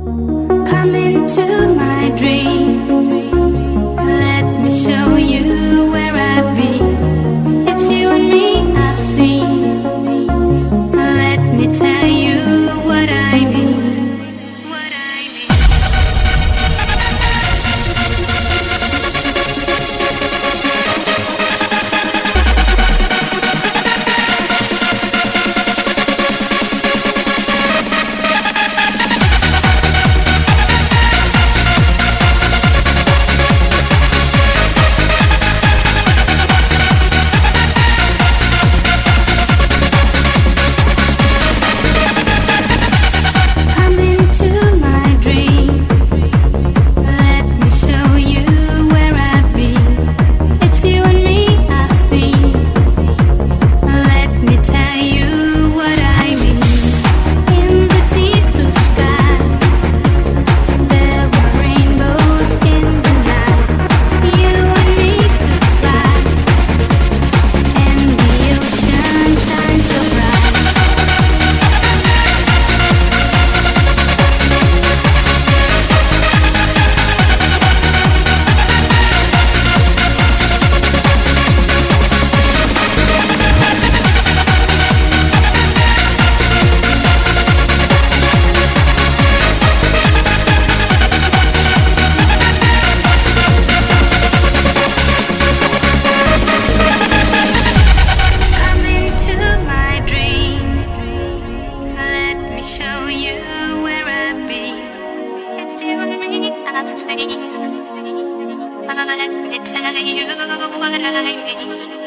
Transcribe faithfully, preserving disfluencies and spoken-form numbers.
Come into my dream. Let me show you where I've been. It's you and me I've seen. Let me tell you what I mean. What I mean. Let me tell you what I mean.